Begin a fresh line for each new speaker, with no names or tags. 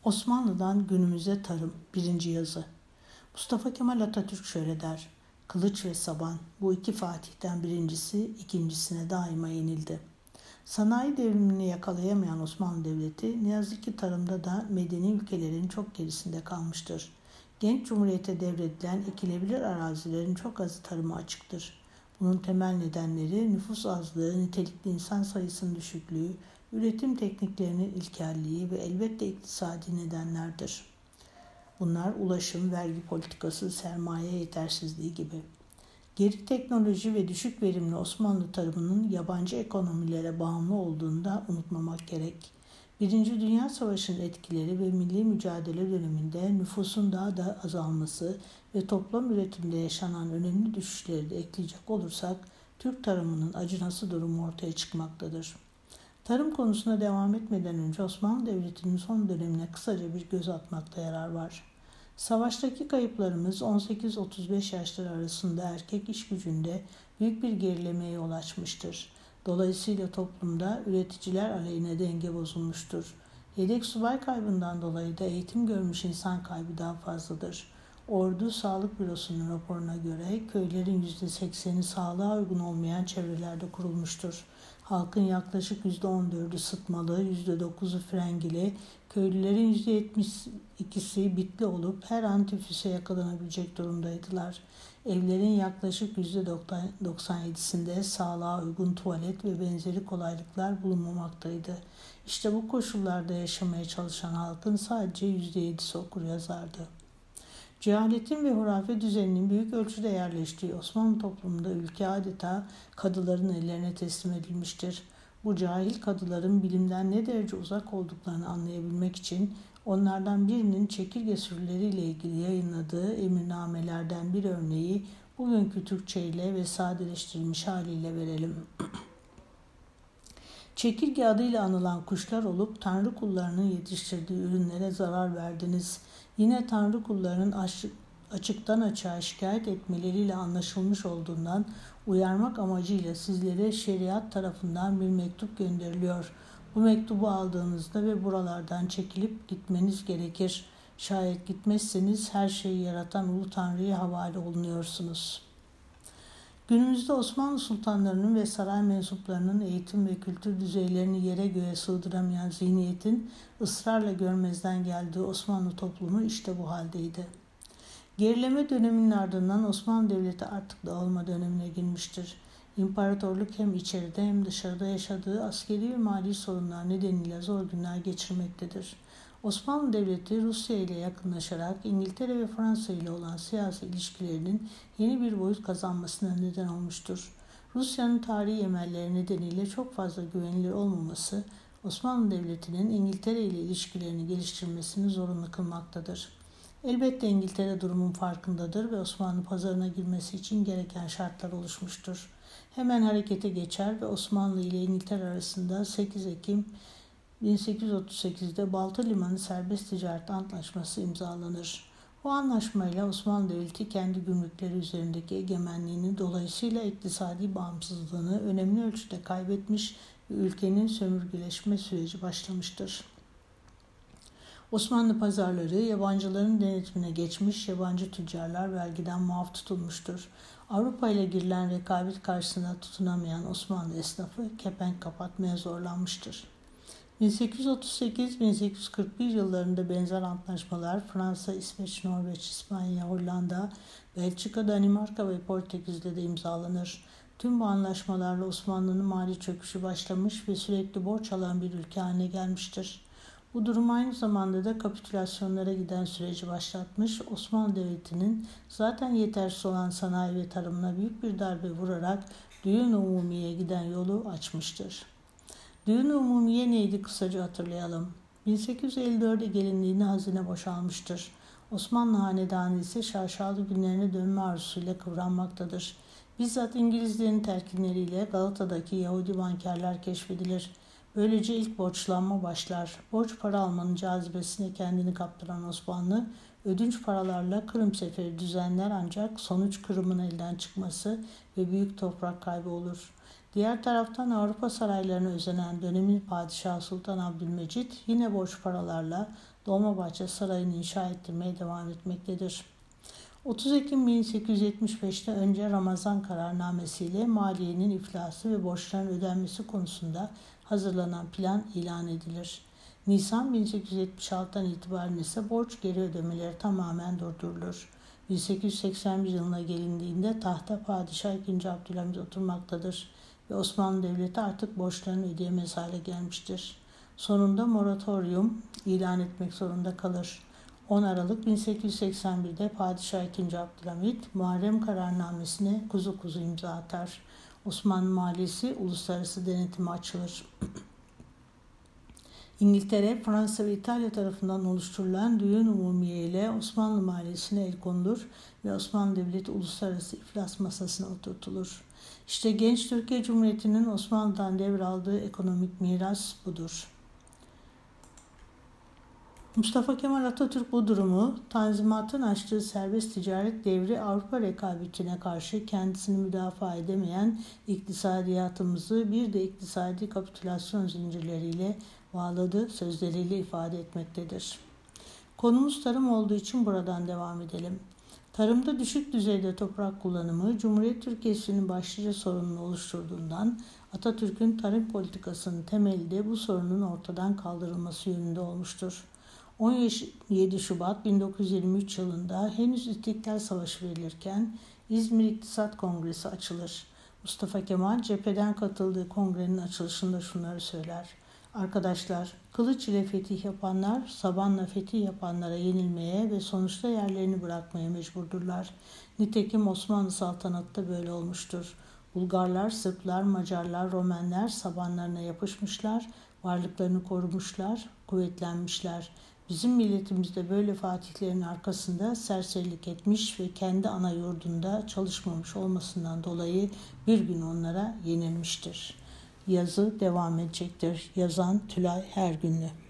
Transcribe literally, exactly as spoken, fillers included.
Osmanlı'dan günümüze tarım, birinci yazı. Mustafa Kemal Atatürk şöyle der: Kılıç ve saban, bu iki fatihten birincisi ikincisine daima yenildi. Sanayi devrimini yakalayamayan Osmanlı Devleti ne yazık ki tarımda da medeni ülkelerin çok gerisinde kalmıştır. Genç Cumhuriyete devredilen ekilebilir arazilerin çok azı tarıma açıktır. Bunun temel nedenleri nüfus azlığı, nitelikli insan sayısının düşüklüğü, üretim tekniklerinin ilkelliği ve elbette iktisadi nedenlerdir. Bunlar ulaşım, vergi politikası, sermaye yetersizliği gibi. Geri teknoloji ve düşük verimli Osmanlı tarımının yabancı ekonomilere bağımlı olduğunu da unutmamak gerek. Birinci Dünya Savaşı'nın etkileri ve milli mücadele döneminde nüfusun daha da azalması ve toplam üretimde yaşanan önemli düşüşleri de ekleyecek olursak Türk tarımının acınası durumu ortaya çıkmaktadır. Tarım konusuna devam etmeden önce Osmanlı Devleti'nin son dönemine kısaca bir göz atmakta yarar var. Savaştaki kayıplarımız on sekiz otuz beş yaşları arasında erkek iş gücünde büyük bir gerilemeye yol açmıştır. Dolayısıyla toplumda üreticiler aleyhine denge bozulmuştur. Yedek subay kaybından dolayı da eğitim görmüş insan kaybı daha fazladır. Ordu Sağlık Bürosu'nun raporuna göre köylerin yüzde sekseni sağlığa uygun olmayan çevrelerde kurulmuştur. Halkın yaklaşık yüzde on dördü sıtmalı, yüzde dokuzu frengili, köylülerin yüzde yetmiş ikisi bitli olup her an tifüse yakalanabilecek durumdaydılar. Evlerin yaklaşık yüzde doksan yedisinde sağlığa uygun tuvalet ve benzeri kolaylıklar bulunmamaktaydı. İşte bu koşullarda yaşamaya çalışan halkın sadece yüzde yedisi okur yazardı. Cehaletin ve hurafe düzeninin büyük ölçüde yerleştiği Osmanlı toplumunda ülke adeta kadıların ellerine teslim edilmiştir. Bu cahil kadıların bilimden ne derece uzak olduklarını anlayabilmek için onlardan birinin çekirge sürüleriyle ilgili yayınladığı emirnamelerden bir örneği bugünkü Türkçe ile ve sadeleştirilmiş haliyle verelim. Çekirge adıyla anılan kuşlar olup Tanrı kullarının yetiştirdiği ürünlere zarar verdiniz. Yine Tanrı kullarının açık, açıktan açığa şikayet etmeleriyle anlaşılmış olduğundan uyarmak amacıyla sizlere şeriat tarafından bir mektup gönderiliyor. Bu mektubu aldığınızda ve buralardan çekilip gitmeniz gerekir. Şayet gitmezseniz her şeyi yaratan Ulu Tanrı'ya havale olunuyorsunuz. Günümüzde Osmanlı sultanlarının ve saray mensuplarının eğitim ve kültür düzeylerini yere göğe sığdıramayan zihniyetin ısrarla görmezden geldiği Osmanlı toplumu işte bu haldeydi. Gerileme döneminin ardından Osmanlı Devleti artık dağılma dönemine girmiştir. İmparatorluk hem içeride hem dışarıda yaşadığı askeri ve mali sorunlar nedeniyle zor günler geçirmektedir. Osmanlı Devleti Rusya ile yakınlaşarak İngiltere ve Fransa ile olan siyasi ilişkilerinin yeni bir boyut kazanmasına neden olmuştur. Rusya'nın tarihi emelleri nedeniyle çok fazla güvenilir olmaması Osmanlı Devleti'nin İngiltere ile ilişkilerini geliştirmesini zorunlu kılmaktadır. Elbette İngiltere durumun farkındadır ve Osmanlı pazarına girmesi için gereken şartlar oluşmuştur. Hemen harekete geçer ve Osmanlı ile İngiltere arasında sekiz Ekim bin sekiz yüz otuz sekizde Balta Limanı Serbest Ticaret Antlaşması imzalanır. Bu anlaşmayla Osmanlı Devleti kendi gümrükleri üzerindeki egemenliğini dolayısıyla iktisadi bağımsızlığını önemli ölçüde kaybetmiş ve ülkenin sömürgeleşme süreci başlamıştır. Osmanlı pazarları yabancıların denetimine geçmiş, yabancı tüccarlar vergiden muaf tutulmuştur. Avrupa ile girilen rekabet karşısında tutunamayan Osmanlı esnafı kepenk kapatmaya zorlanmıştır. bin sekiz yüz otuz sekiz bin sekiz yüz kırk bir yıllarında benzer antlaşmalar Fransa, İsveç, Norveç, İspanya, Hollanda, Belçika, Danimarka ve Portekiz'de de imzalanır. Tüm bu anlaşmalarla Osmanlı'nın mali çöküşü başlamış ve sürekli borç alan bir ülke haline gelmiştir. Bu durum aynı zamanda da kapitülasyonlara giden süreci başlatmış, Osmanlı Devleti'nin zaten yetersiz olan sanayi ve tarımına büyük bir darbe vurarak düğün umumiye giden yolu açmıştır. Düğün umumiye neydi kısaca hatırlayalım. bin sekiz yüz elli dörde gelindiğinde hazine boşalmıştır. Osmanlı hanedanı ise şaşalı günlerine dönme arzusuyla kıvranmaktadır. Bizzat İngilizlerin telkinleriyle Galata'daki Yahudi bankerler keşfedilir. Böylece ilk borçlanma başlar. Borç para almanın cazibesine kendini kaptıran Osmanlı, ödünç paralarla Kırım seferi düzenler ancak sonuç Kırım'ın elden çıkması ve büyük toprak kaybı olur. Diğer taraftan Avrupa saraylarına özenen dönemin padişahı Sultan Abdülmecit yine borç paralarla Dolmabahçe Sarayı'nı inşa ettirmeye devam etmektedir. otuz Ekim bin sekiz yüz yetmiş beşte önce Ramazan kararnamesiyle maliyenin iflası ve borçların ödenmesi konusunda hazırlanan plan ilan edilir. Nisan bin sekiz yüz yetmiş altıdan itibaren ise borç geri ödemeleri tamamen durdurulur. bin sekiz yüz seksen bir yılına gelindiğinde tahta Padişah ikinci. Abdülhamit oturmaktadır ve Osmanlı Devleti artık borçlarını ödeyemez hale gelmiştir. Sonunda moratoryum ilan etmek zorunda kalır. on Aralık bin sekiz yüz seksen birde Padişah ikinci. Abdülhamit Muharrem kararnamesine kuzu kuzu imza atar. Osmanlı maliyesi uluslararası denetime açılır. İngiltere, Fransa ve İtalya tarafından oluşturulan Düğün Umumiye ile Osmanlı maliyesine el konulur ve Osmanlı Devleti uluslararası iflas masasına oturtulur. İşte genç Türkiye Cumhuriyeti'nin Osmanlı'dan devraldığı ekonomik miras budur. Mustafa Kemal Atatürk bu durumu, Tanzimat'ın açtığı serbest ticaret devri Avrupa rekabetine karşı kendisini müdafaa edemeyen iktisadiyatımızı bir de iktisadi kapitülasyon zincirleriyle bağladığı sözleriyle ifade etmektedir. Konumuz tarım olduğu için buradan devam edelim. Tarımda düşük düzeyde toprak kullanımı Cumhuriyet Türkiye'sinin başlıca sorununu oluşturduğundan Atatürk'ün tarım politikasının temeli de bu sorunun ortadan kaldırılması yönünde olmuştur. on yedi Şubat bin dokuz yüz yirmi üç yılında henüz İstiklal Savaşı verilirken İzmir İktisat Kongresi açılır. Mustafa Kemal cepheden katıldığı kongrenin açılışında şunları söyler. Arkadaşlar, kılıç ile fetih yapanlar, sabanla fetih yapanlara yenilmeye ve sonuçta yerlerini bırakmaya mecburdurlar. Nitekim Osmanlı saltanatı da böyle olmuştur. Bulgarlar, Sırplar, Macarlar, Romenler sabanlarına yapışmışlar, varlıklarını korumuşlar, kuvvetlenmişler. Bizim milletimiz de böyle fatihlerin arkasında serserilik etmiş ve kendi ana yurdunda çalışmamış olmasından dolayı bir gün onlara yenilmiştir. Yazı devam edecektir. Yazan Tülay Hergünlü.